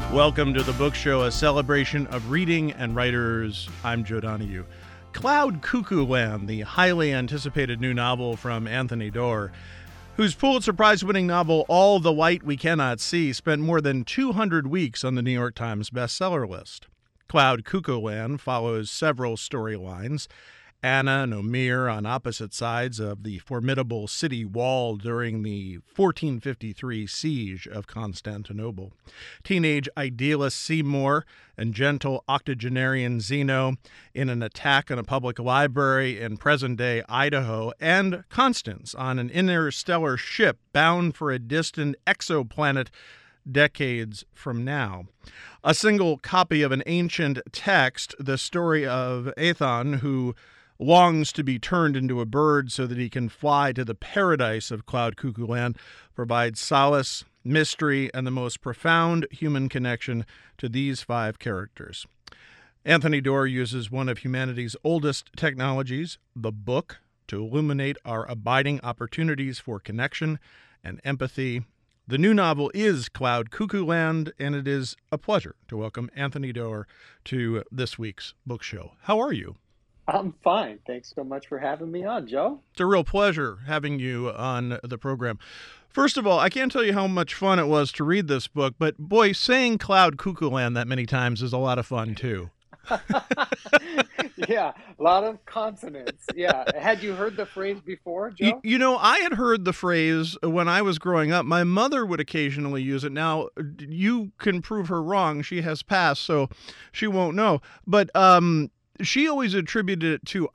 Welcome to the Book Show, a celebration of reading and writers. I'm Joe Donahue. Cloud Cuckoo Land, the highly anticipated new novel from Anthony Doerr, whose Pulitzer Prize-winning novel All the Light We Cannot See spent more than 200 weeks on the New York Times bestseller list. Cloud Cuckoo Land follows several storylines. Anna and Omir on opposite sides of the formidable city wall during the 1453 siege of Constantinople. Teenage idealist Seymour and gentle octogenarian Zeno in an attack on a public library in present-day Idaho, and Constance on an interstellar ship bound for a distant exoplanet decades from now. A single copy of an ancient text, the story of Aethon, who longs to be turned into a bird so that he can fly to the paradise of Cloud Cuckoo Land, provides solace, mystery, and the most profound human connection to these five characters. Anthony Doerr uses one of humanity's oldest technologies, the book, to illuminate our abiding opportunities for connection and empathy. The new novel is Cloud Cuckoo Land, and it is a pleasure to welcome Anthony Doerr to this week's book show. How are you? I'm fine. Thanks so much for having me on, Joe. It's a real pleasure having you on the program. First of all, I can't tell you how much fun it was to read this book, but boy, saying Cloud Cuckoo Land that many times is a lot of fun, too. Yeah, a lot of consonants. Yeah. Had you heard the phrase before, Joe? You know, I had heard the phrase when I was growing up. My mother would occasionally use it. Now, you can prove her wrong. She has passed, so she won't know. But she always attributed it to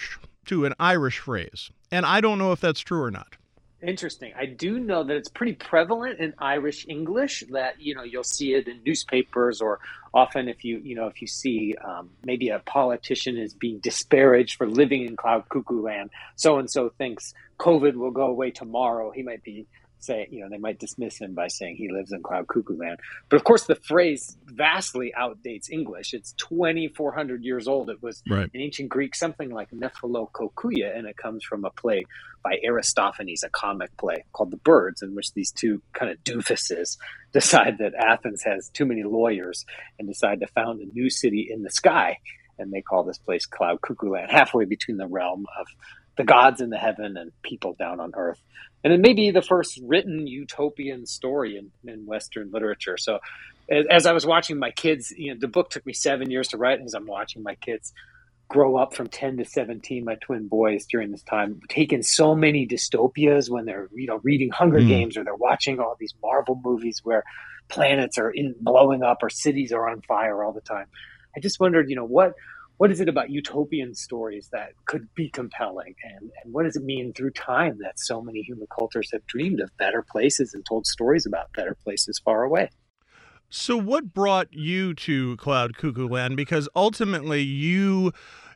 an Irish phrase. And I don't know if that's true or not. Interesting. I do know that it's pretty prevalent in Irish English, that, you'll see it in newspapers, or often if you see maybe a politician is being disparaged for living in Cloud Cuckoo Land. So-and-so thinks COVID will go away tomorrow. He might be they might dismiss him by saying he lives in Cloud Cuckoo Land. But of course, the phrase vastly outdates English. It's 2,400 years old. It was in ancient Greek something like Nephilokokuya, and it comes from a play by Aristophanes, a comic play called The Birds, in which these two kind of doofuses decide that Athens has too many lawyers and decide to found a new city in the sky. And they call this place Cloud Cuckoo Land, halfway between the realm of the gods in the heaven and people down on earth. And it may be the first written utopian story in Western literature. So as I was watching my kids, the book took me 7 years to write, and as I'm watching my kids grow up from 10 to 17, my twin boys during this time, taking so many dystopias when they're, reading Hunger Games, or they're watching all these Marvel movies where planets are blowing up or cities are on fire all the time. I just wondered, what is it about utopian stories that could be compelling? And what does it mean through time that so many human cultures have dreamed of better places and told stories about better places far away? So what brought you to Cloud Cuckoo Land? Because ultimately you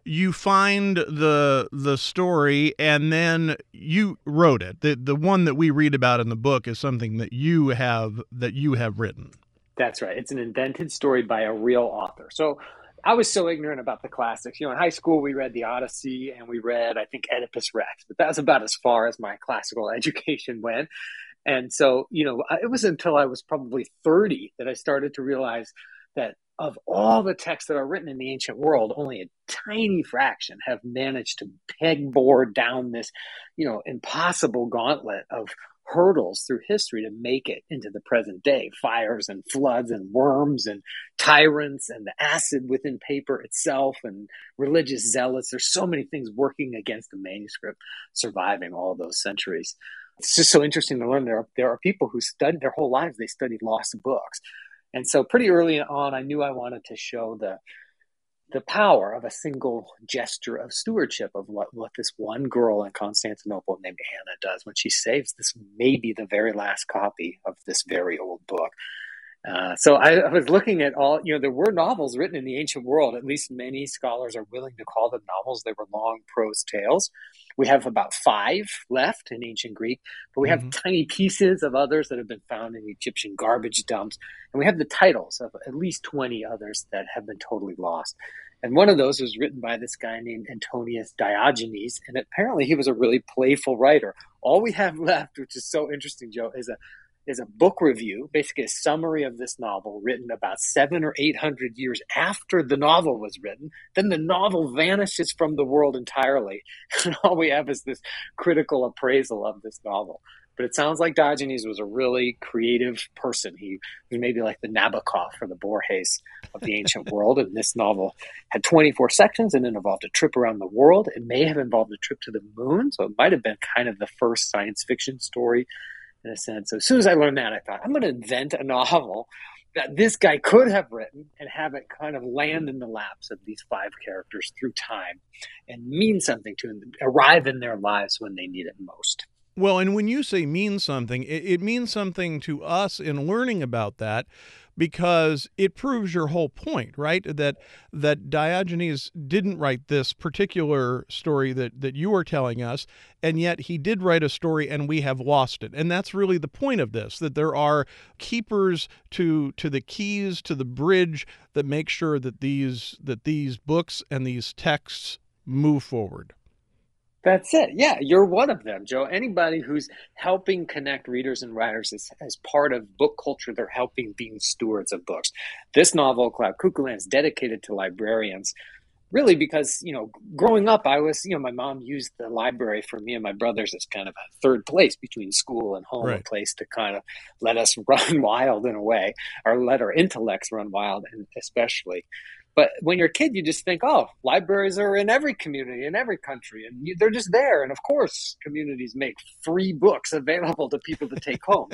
find the story and then you wrote it. The one that we read about in the book is something that you have written. That's right. It's an invented story by a real author. So I was so ignorant about the classics. In high school, we read the Odyssey and we read, I think, Oedipus Rex, but that was about as far as my classical education went. And so, it was until I was probably 30 that I started to realize that of all the texts that are written in the ancient world, only a tiny fraction have managed to pegboard down this, impossible gauntlet of hurdles through history to make it into the present day. Fires and floods and worms and tyrants and the acid within paper itself and religious zealots. There's so many things working against the manuscript surviving all those centuries. It's just so interesting to learn there are people who studied their whole lives. They studied lost books. And so pretty early on, I knew I wanted to show the power of a single gesture of stewardship, of what this one girl in Constantinople named Anna does when she saves this maybe the very last copy of this very old book. So I was looking at all, there were novels written in the ancient world. At least many scholars are willing to call them novels. They were long prose tales. We have about 5 left in ancient Greek, but we have tiny pieces of others that have been found in Egyptian garbage dumps. And we have the titles of at least 20 others that have been totally lost. And one of those was written by this guy named Antonius Diogenes. And apparently he was a really playful writer. All we have left, which is so interesting, Joe, is is a book review, basically a summary of this novel written about 700 or 800 years after the novel was written. Then the novel vanishes from the world entirely. And all we have is this critical appraisal of this novel. But it sounds like Diogenes was a really creative person. He was maybe like the Nabokov or the Borges of the ancient world. And this novel had 24 sections and it involved a trip around the world. It may have involved a trip to the moon. So it might have been kind of the first science fiction story in a sense. So as soon as I learned that, I thought, I'm going to invent a novel that this guy could have written and have it kind of land in the laps of these 5 characters through time and mean something to them, arrive in their lives when they need it most. Well, and when you say mean something, it means something to us in learning about that, because it proves your whole point, right? That Diogenes didn't write this particular story that you are telling us, and yet he did write a story and we have lost it. And that's really the point of this, that there are keepers to the keys to the bridge that make sure that these books and these texts move forward. That's it. Yeah, you're one of them, Joe. Anybody who's helping connect readers and writers as part of book culture, they're helping being stewards of books. This novel, Cloud Cuckoo Land, is dedicated to librarians, really because, growing up, I was, my mom used the library for me and my brothers as kind of a third place between school and home, Right. a place to kind of let us run wild in a way, or let our intellects run wild, and especially. But when you're a kid, you just think, oh, libraries are in every community, in every country, and they're just there. And of course, communities make free books available to people to take home.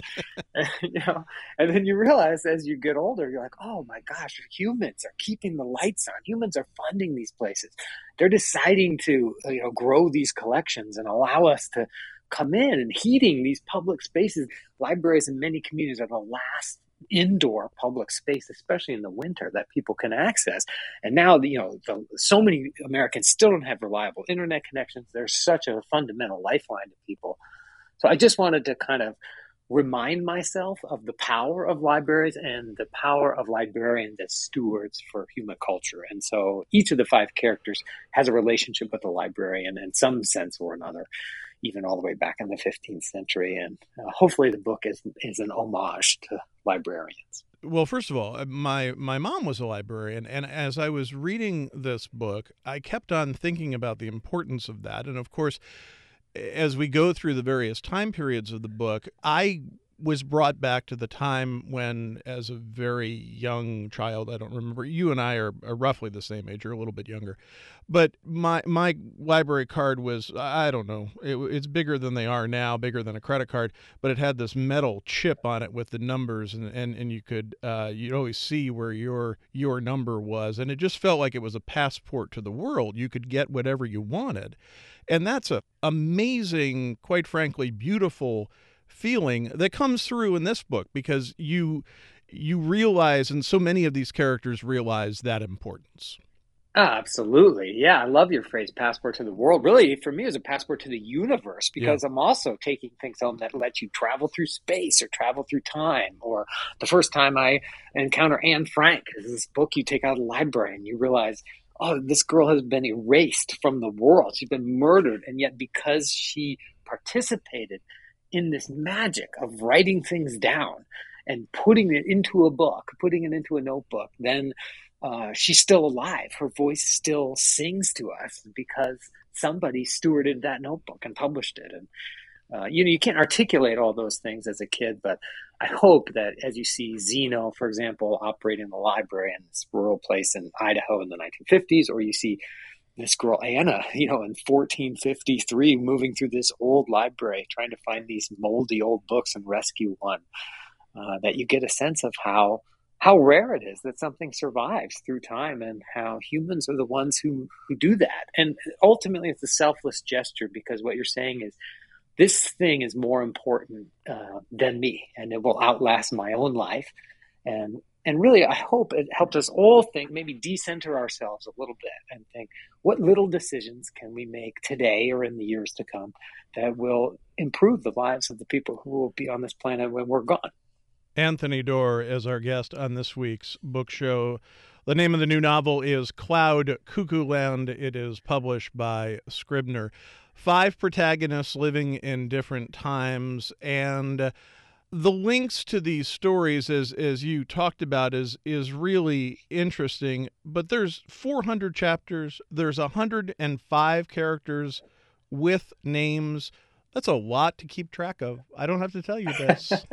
And then you realize as you get older, you're like, oh my gosh, humans are keeping the lights on. Humans are funding these places. They're deciding to, grow these collections and allow us to come in and heating these public spaces. Libraries in many communities are the last indoor public space, especially in the winter, that people can access. And now, so many Americans still don't have reliable internet connections. There's such a fundamental lifeline to people. So I just wanted to kind of remind myself of the power of libraries and the power of librarians as stewards for human culture. And so each of the 5 characters has a relationship with a librarian in some sense or another, even all the way back in the 15th century. And hopefully the book is an homage to librarians. Well, first of all, my mom was a librarian, and as I was reading this book, I kept on thinking about the importance of that. And of course, as we go through the various time periods of the book, I was brought back to the time when, as a very young child, I don't remember, you and I are roughly the same age, you're a little bit younger, but my library card was, I don't know, it's bigger than they are now, bigger than a credit card, but it had this metal chip on it with the numbers, and you could you'd always see where your number was, and it just felt like it was a passport to the world. You could get whatever you wanted, and that's a amazing, quite frankly, beautiful feeling that comes through in this book, because you realize, and so many of these characters realize, that importance. Absolutely. Yeah, I love your phrase, passport to the world. Really, for me, it's a passport to the universe, Yeah. because I'm also taking things home that let you travel through space or travel through time. Or the first time I encounter Anne Frank, is this book you take out of the library and you realize, oh, this girl has been erased from the world. She's been murdered. And yet because she participated in this magic of writing things down and putting it into a book, putting it into a notebook, then she's still alive. Her voice still sings to us because somebody stewarded that notebook and published it. And you can't articulate all those things as a kid, but I hope that as you see Zeno, for example, operating the library in this rural place in Idaho in the 1950s, or you see this girl Anna, in 1453, moving through this old library, trying to find these moldy old books and rescue one, that you get a sense of how rare it is that something survives through time, and how humans are the ones who do that. And ultimately, it's a selfless gesture, because what you're saying is, this thing is more important than me, and it will outlast my own life. And really, I hope it helped us all think, maybe decenter ourselves a little bit and think, what little decisions can we make today or in the years to come that will improve the lives of the people who will be on this planet when we're gone? Anthony Doerr is our guest on this week's book show. The name of the new novel is Cloud Cuckoo Land. It is published by Scribner. 5 protagonists living in different times, and The links to these stories, as you talked about, is really interesting. But there's 400 chapters. There's 105 characters with names. That's a lot to keep track of. I don't have to tell you this.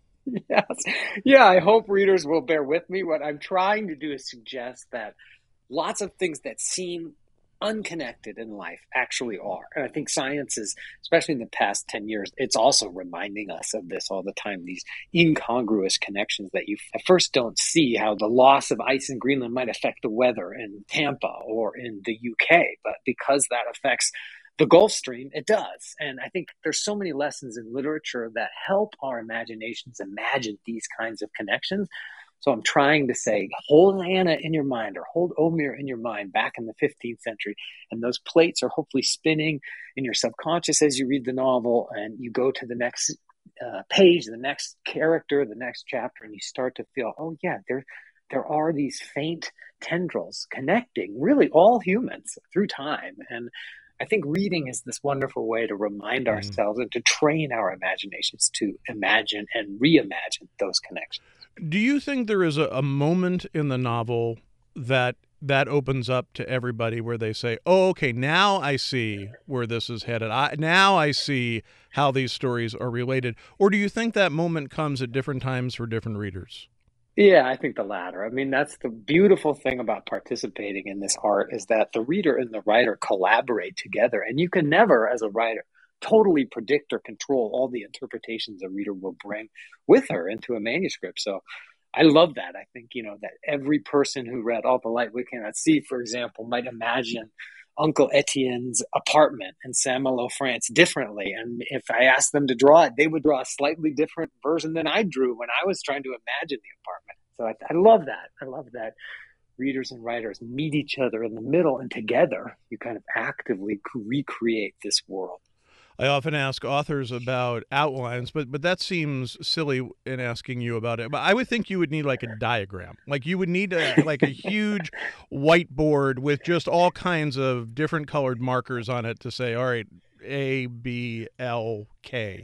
Yes. Yeah, I hope readers will bear with me. What I'm trying to do is suggest that lots of things that seem unconnected in life actually are. And I think science is, especially in the past 10 years, it's also reminding us of this all the time, these incongruous connections that you at first don't see, how the loss of ice in Greenland might affect the weather in Tampa or in the UK. But because that affects the Gulf Stream, it does. And I think there's so many lessons in literature that help our imaginations imagine these kinds of connections. So I'm trying to say, hold Anna in your mind, or hold Omir in your mind back in the 15th century. And those plates are hopefully spinning in your subconscious as you read the novel, and you go to the next page, the next character, the next chapter, and you start to feel, oh yeah, there are these faint tendrils connecting really all humans through time. And I think reading is this wonderful way to remind ourselves and to train our imaginations to imagine and reimagine those connections. Do you think there is a moment in the novel that opens up to everybody where they say, oh, okay, now I see where this is headed. Now I see how these stories are related. Or do you think that moment comes at different times for different readers? Yeah, I think the latter. I mean, that's the beautiful thing about participating in this art, is that the reader and the writer collaborate together. And you can never, as a writer, totally predict or control all the interpretations a reader will bring with her into a manuscript. So I love that. I think, that every person who read All the Light We Cannot See, for example, might imagine Uncle Etienne's apartment in Saint-Malo, France differently. And if I asked them to draw it, they would draw a slightly different version than I drew when I was trying to imagine the apartment. So I love that. I love that readers and writers meet each other in the middle, and together you kind of actively recreate this world. I often ask authors about outlines, but that seems silly in asking you about it. But I would think you would need like a diagram. Like you would need like a huge whiteboard with just all kinds of different colored markers on it to say, all right, A, B, L, K.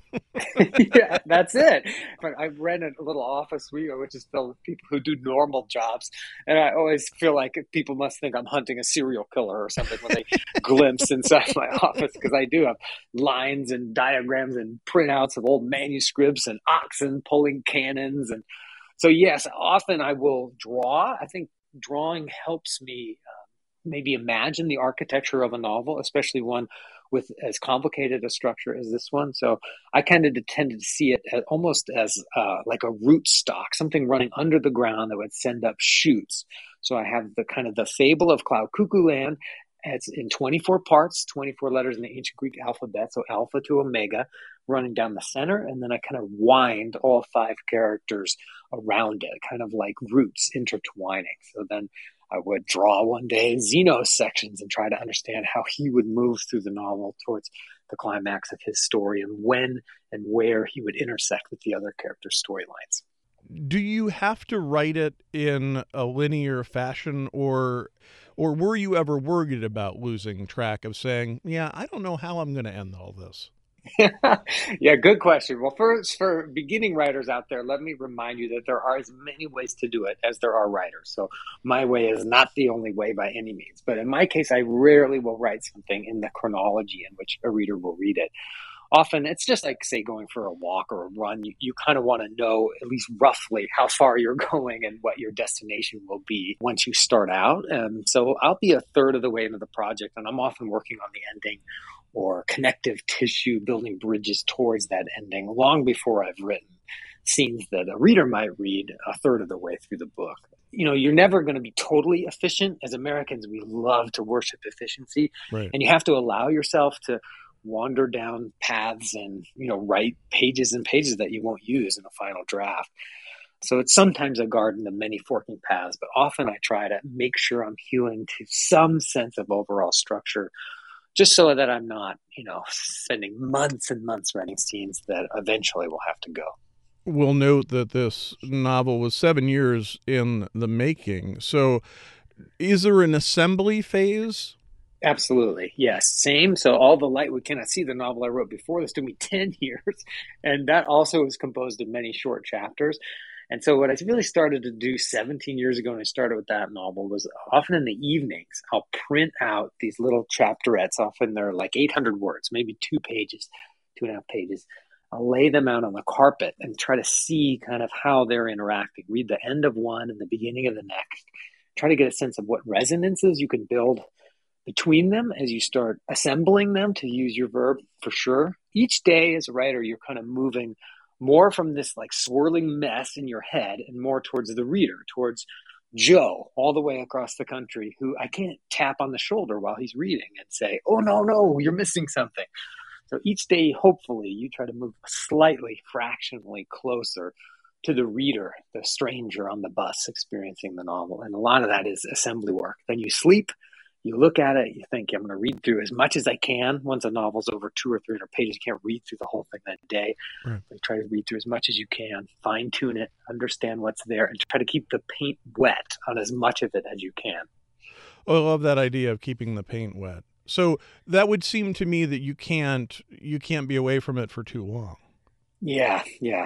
Yeah, that's it. But I've read a little office suite, which is filled with people who do normal jobs, and I always feel like people must think I'm hunting a serial killer or something when they glimpse inside my office, because I do have lines and diagrams and printouts of old manuscripts and oxen pulling cannons, and so yes, often I will draw. I think drawing helps me maybe imagine the architecture of a novel, especially one with as complicated a structure as this one. So I kind of tended to see it as, almost as like a root stock, something running under the ground that would send up shoots. So I have the kind of the fable of Cloud Cuckoo Land. It's in 24 parts, 24 letters in the ancient Greek alphabet, so alpha to omega, running down the center. And then I kind of wind all 5 characters around it, kind of like roots intertwining. So then I would draw one day Zeno's sections and try to understand how he would move through the novel towards the climax of his story, and when and where he would intersect with the other characters' storylines. Do you have to write it in a linear fashion, or were you ever worried about losing track of saying, yeah, I don't know how I'm going to end all this? Yeah, good question. Well, first, for beginning writers out there, let me remind you that there are as many ways to do it as there are writers. So my way is not the only way by any means. But in my case, I rarely will write something in the chronology in which a reader will read it. Often it's just like, say, going for a walk or a run. You kind of want to know at least roughly how far you're going and what your destination will be once you start out. So I'll be a third of the way into the project, and I'm often working on the ending or connective tissue, building bridges towards that ending long before I've written scenes that a reader might read a third of the way through the book. You're never going to be totally efficient. As Americans, we love to worship efficiency. Right. And you have to allow yourself to wander down paths and, write pages and pages that you won't use in a final draft. So it's sometimes a garden of many forking paths, but often I try to make sure I'm hewing to some sense of overall structure, just so that I'm not, spending months and months writing scenes that eventually will have to go. We'll note that this novel was 7 years in the making. So is there an assembly phase Absolutely. Yes. Same. So All the Light We Cannot See, the novel I wrote before this, took me 10 years. And that also is composed of many short chapters. And so what I really started to do 17 years ago when I started with that novel was often in the evenings, I'll print out these little chapterettes. Often they're like 800 words, maybe 2 pages, 2.5 pages. I'll lay them out on the carpet and try to see kind of how they're interacting. Read the end of one and the beginning of the next. Try to get a sense of what resonances you can build between them as you start assembling them, to use your verb for sure. Each day as a writer, you're kind of moving more from this like swirling mess in your head and more towards the reader, towards Joe all the way across the country, who I can't tap on the shoulder while he's reading and say, oh, no, you're missing something. So each day, hopefully, you try to move slightly, fractionally closer to the reader, the stranger on the bus experiencing the novel. And a lot of that is assembly work. Then you sleep, you look at it, you think, I'm going to read through as much as I can. Once a novel's over 200 or 300 pages, you can't read through the whole thing that day. Right. But you try to read through as much as you can, fine tune it, understand what's there, and try to keep the paint wet on as much of it as you can. Oh, I love that idea of keeping the paint wet. So that would seem to me that you can't be away from it for too long. Yeah.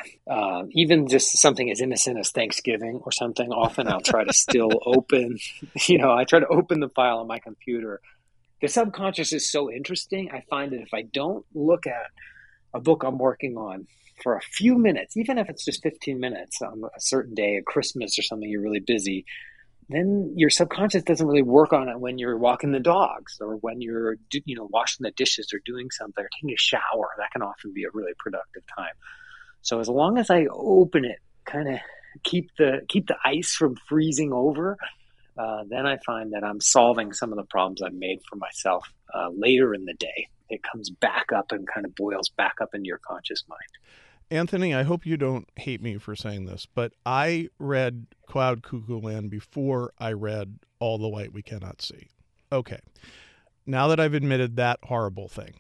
Even just something as innocent as Thanksgiving or something, often I'll try to still open, I try to open the file on my computer. The subconscious is so interesting. I find that if I don't look at a book I'm working on for a few minutes, even if it's just 15 minutes on a certain day, at Christmas or something, you're really busy, then your subconscious doesn't really work on it when you're walking the dogs or when you're, washing the dishes or doing something or taking a shower. That can often be a really productive time. So as long as I open it, kind of keep the ice from freezing over, then I find that I'm solving some of the problems I've made for myself later in the day. It comes back up and kind of boils back up into your conscious mind. Anthony, I hope you don't hate me for saying this, but I read Cloud Cuckoo Land before I read All the Light We Cannot See. Okay. Now that I've admitted that horrible thing.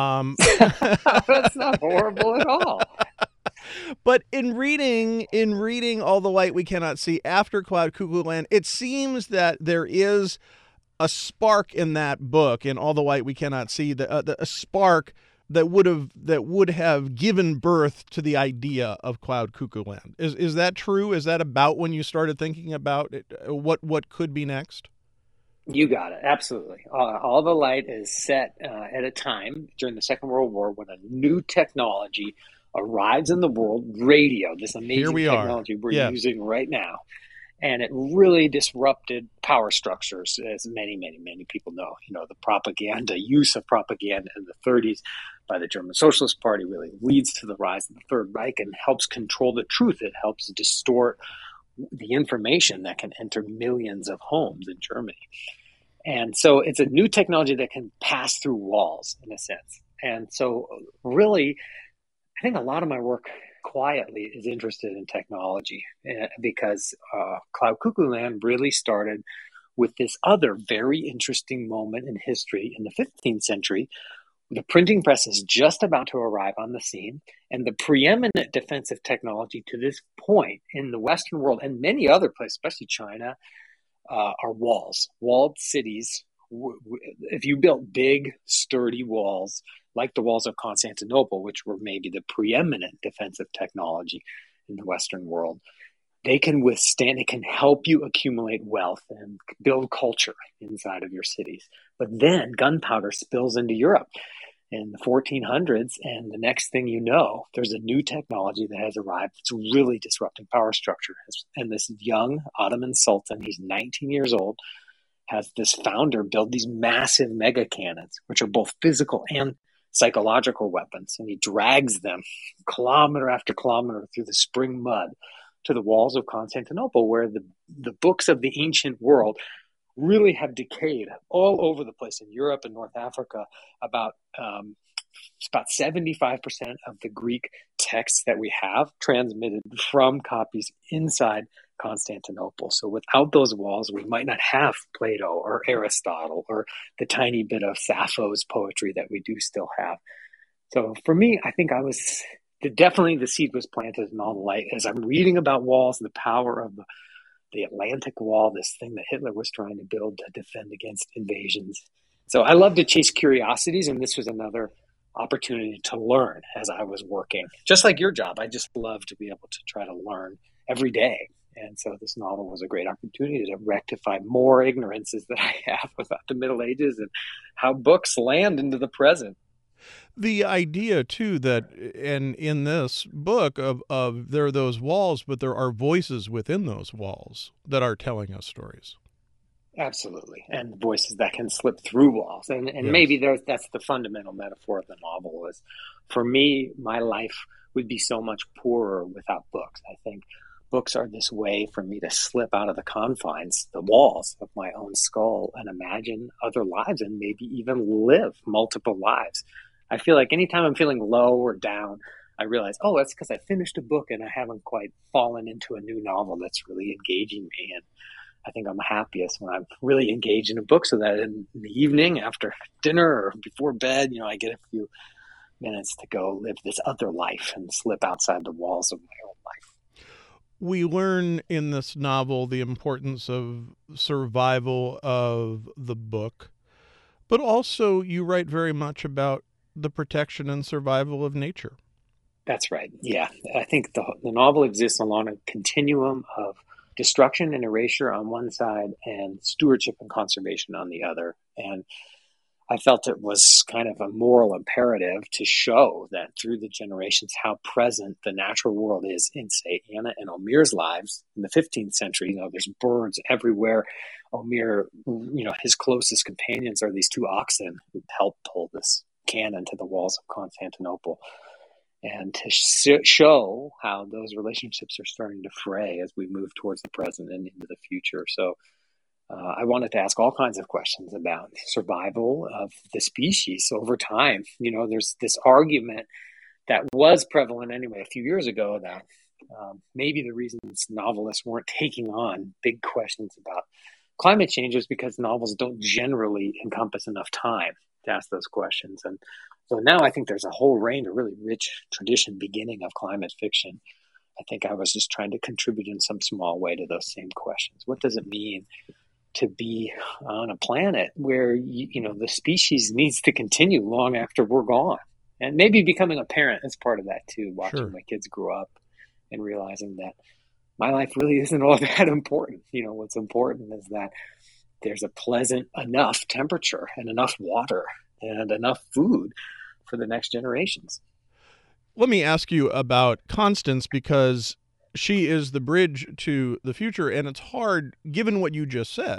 That's not horrible at all. But in reading All the Light We Cannot See after Cloud Cuckoo Land, it seems that there is a spark in that book, in All the Light We Cannot See, a spark that would have given birth to the idea of Cloud Cuckoo Land. Is that true? Is that about when you started thinking about it, what could be next? You got it. Absolutely. All the Light is set at a time during the Second World War when a new technology arrives in the world, radio, this amazing technology we're using right now. And it really disrupted power structures, as many, many, many people know. The propaganda, use of propaganda in the 30s by the German Socialist Party really leads to the rise of the Third Reich and helps control the truth. It helps distort the information that can enter millions of homes in Germany. And so it's a new technology that can pass through walls, in a sense. And so really, I think a lot of my work quietly is interested in technology because Cloud Cuckoo Land really started with this other very interesting moment in history in the 15th century. The printing press is just about to arrive on the scene, and the preeminent defensive technology to this point in the Western world and many other places, especially China, are walls, walled cities. If you built big, sturdy walls, like the walls of Constantinople, which were maybe the preeminent defensive technology in the Western world, they can withstand, it can help you accumulate wealth and build culture inside of your cities. But then gunpowder spills into Europe in the 1400s, and the next thing you know, there's a new technology that has arrived that's really disrupting power structure. And this young Ottoman Sultan, he's 19 years old, has this founder build these massive mega cannons, which are both physical and psychological weapons. And he drags them kilometer after kilometer through the spring mud to the walls of Constantinople, where the books of the ancient world really have decayed all over the place in Europe and North Africa. About 75% of the Greek texts that we have transmitted from copies inside Constantinople. So without those walls, we might not have Plato or Aristotle or the tiny bit of Sappho's poetry that we do still have. So for me, I think definitely the seed was planted in All the Light as I'm reading about walls, the power of the Atlantic Wall, this thing that Hitler was trying to build to defend against invasions. So I love to chase curiosities, and this was another opportunity to learn as I was working. Just like your job, I just love to be able to try to learn every day. And so this novel was a great opportunity to rectify more ignorances that I have about the Middle Ages and how books land into the present. The idea too that, and in this book of there are those walls, but there are voices within those walls that are telling us stories. Absolutely. And voices that can slip through walls. And Yes. maybe that's the fundamental metaphor of the novel is, for me, my life would be so much poorer without books. I think books are this way for me to slip out of the confines, the walls of my own skull, and imagine other lives and maybe even live multiple lives. I feel like anytime I'm feeling low or down, I realize, oh, that's because I finished a book and I haven't quite fallen into a new novel that's really engaging me. And I think I'm happiest when I'm really engaged in a book, so that in the evening after dinner or before bed, I get a few minutes to go live this other life and slip outside the walls of my own life. We learn in this novel the importance of survival of the book, but also you write very much about the protection and survival of nature. That's right. Yeah. I think the novel exists along a continuum of destruction and erasure on one side and stewardship and conservation on the other. And I felt it was kind of a moral imperative to show that through the generations how present the natural world is in, say, Anna and Omir's lives in the 15th century. There's birds everywhere. Omir, his closest companions are these two oxen who help pull this cannon to the walls of Constantinople. And to show how those relationships are starting to fray as we move towards the present and into the future. So I wanted to ask all kinds of questions about survival of the species over time. There's this argument that was prevalent anyway a few years ago that maybe the reasons novelists weren't taking on big questions about climate change is because novels don't generally encompass enough time to ask those questions. And so now I think there's a whole range, a really rich tradition beginning of climate fiction. I think I was just trying to contribute in some small way to those same questions. What does it mean to be on a planet where the species needs to continue long after we're gone? And maybe becoming a parent is part of that too, watching Sure. my kids grow up and realizing that my life really isn't all that important. What's important is that there's a pleasant enough temperature and enough water and enough food for the next generations. Let me ask you about Constance, because she is the bridge to the future, and it's hard, given what you just said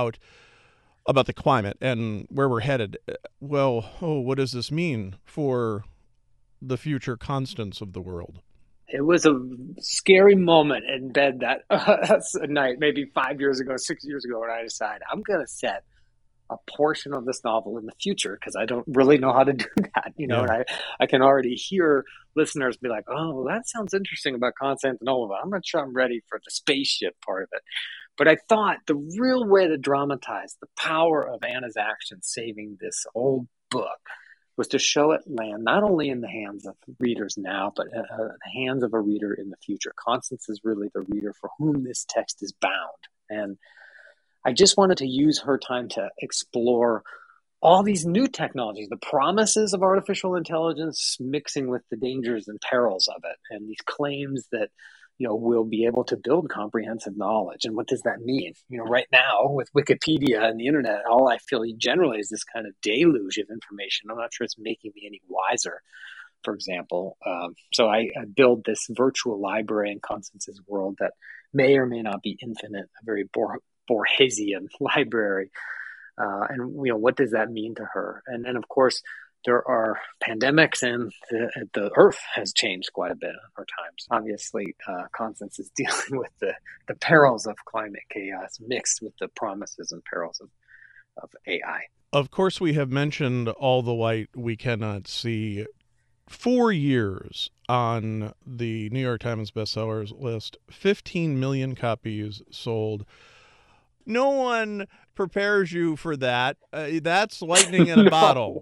about the climate and where we're headed. Well, what does this mean for the future Constance of the world? It was a scary moment in bed that night, maybe 5 years ago, 6 years ago, when I decided I'm going to set a portion of this novel in the future because I don't really know how to do that, Yeah. and I can already hear listeners be like, oh, that sounds interesting about Constantinople, but I'm not sure I'm ready for the spaceship part of it. But I thought the real way to dramatize the power of Anna's action saving this old book was to show it land not only in the hands of readers now, but in the hands of a reader in the future. Constance is really the reader for whom this text is bound. And I just wanted to use her time to explore all these new technologies, the promises of artificial intelligence mixing with the dangers and perils of it, and these claims that we'll be able to build comprehensive knowledge. And what does that mean? Right now with Wikipedia and the internet, all I feel generally is this kind of deluge of information. I'm not sure it's making me any wiser, for example. So I build this virtual library in Constance's world that may or may not be infinite, a very Borgesian library. And what does that mean to her? And then, of course, there are pandemics, and the Earth has changed quite a bit over times. Obviously, Constance is dealing with the perils of climate chaos mixed with the promises and perils of AI. Of course, we have mentioned All the Light We Cannot See. 4 years on the New York Times bestsellers list, 15 million copies sold. No one prepares you for that. That's lightning in a No. bottle.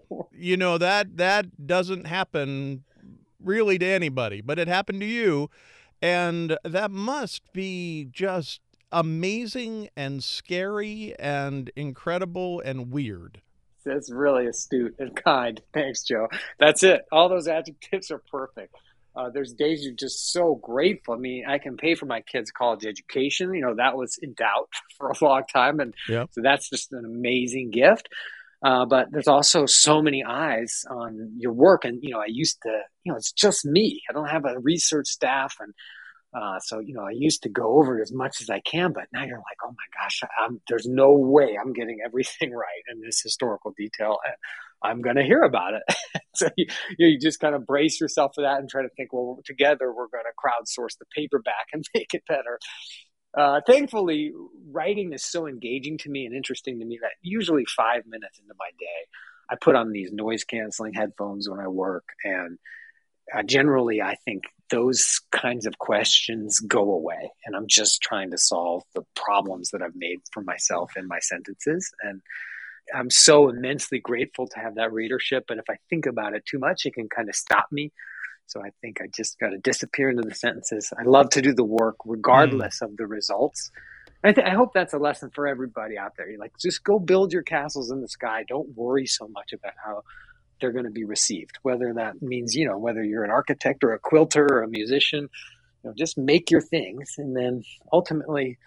That doesn't happen really to anybody, but it happened to you. And that must be just amazing and scary and incredible and weird. That's really astute and kind. Thanks, Joe. That's it. All those adjectives are perfect. There's days you're just so grateful. I mean, I can pay for my kids' college education. That was in doubt for a long time. And Yep. so that's just an amazing gift. But there's also so many eyes on your work. And, I used to, it's just me. I don't have a research staff. And so, I used to go over it as much as I can. But now you're like, oh my gosh, there's no way I'm getting everything right in this historical detail. And I'm going to hear about it. So you just kind of brace yourself for that and try to think, well, together we're going to crowdsource the paperback and make it better. Thankfully, writing is so engaging to me and interesting to me that usually 5 minutes into my day, I put on these noise canceling headphones when I work. And generally, I think those kinds of questions go away. And I'm just trying to solve the problems that I've made for myself in my sentences. And I'm so immensely grateful to have that readership. But if I think about it too much, it can kind of stop me. So I think I just got to disappear into the sentences. I love to do the work regardless of the results. I hope that's a lesson for everybody out there. You're like, just go build your castles in the sky. Don't worry so much about how they're going to be received, whether that means, whether you're an architect or a quilter or a musician, just make your things. And then ultimately,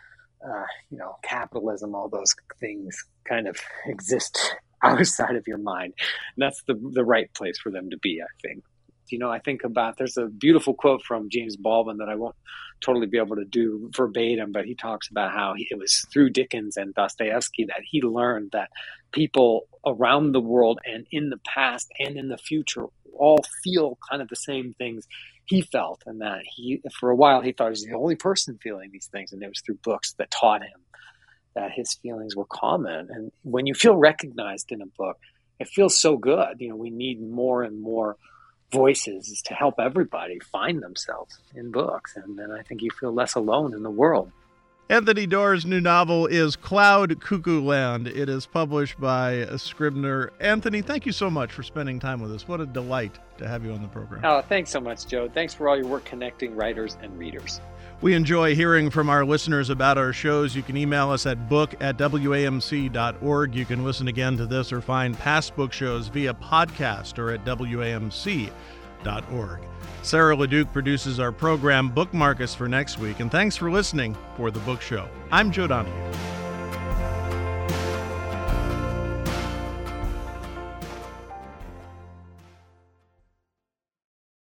capitalism, all those things kind of exist outside of your mind. And that's the right place for them to be, I think. I think about, there's a beautiful quote from James Baldwin that I won't totally be able to do verbatim, but he talks about how it was through Dickens and Dostoevsky that he learned that people around the world and in the past and in the future all feel kind of the same things he felt, and that for a while he thought he was the only person feeling these things, and it was through books that taught him that his feelings were common. And when you feel recognized in a book, it feels so good. We need more and more voices to help everybody find themselves in books, and then I think you feel less alone in the world. Anthony Doerr's new novel is Cloud Cuckoo Land. It is published by Scribner. Anthony, thank you so much for spending time with us. What a delight to have you on the program. Oh, thanks so much, Joe. Thanks for all your work connecting writers and readers. We enjoy hearing from our listeners about our shows. You can email us at book@wamc.org. You can listen again to this or find past book shows via podcast or at wamc.org. Sarah LeDuc produces our program. Bookmark us for next week. And thanks for listening for The Book Show. I'm Joe Donahue.